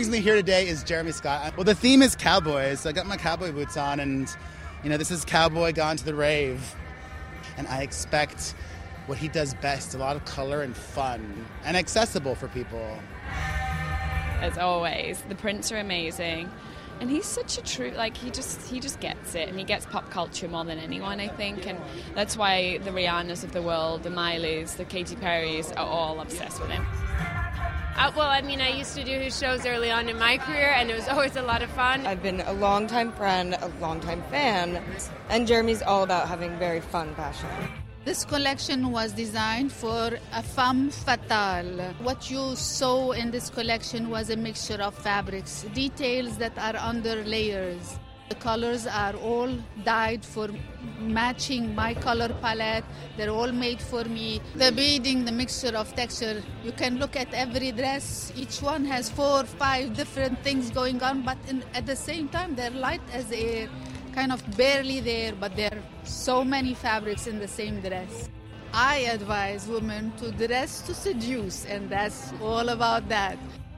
brings me here today is Jeremy Scott. Well, the theme is cowboys, so I got my cowboy boots on, and, this is Cowboy Gone to the Rave. And I expect what he does best, a lot of color and fun, and accessible for people. As always, the prints are amazing. And he's such a true, he just gets it, and he gets pop culture more than anyone, I think, and that's why the Rihannas of the world, the Mileys, the Katy Perrys are all obsessed with him. I used to do his shows early on in my career, and it was always a lot of fun. I've been a longtime friend, a longtime fan, and Jeremy's all about having very fun fashion. This collection was designed for a femme fatale. What you saw in this collection was a mixture of fabrics, details that are under layers. The colors are all dyed for matching my color palette. They're all made for me. The beading, the mixture of texture, you can look at every dress. Each one has 4 or 5 different things going on, but at the same time, they're light as air. Kind of barely there, but there are so many fabrics in the same dress. I advise women to dress to seduce, and that's all about that.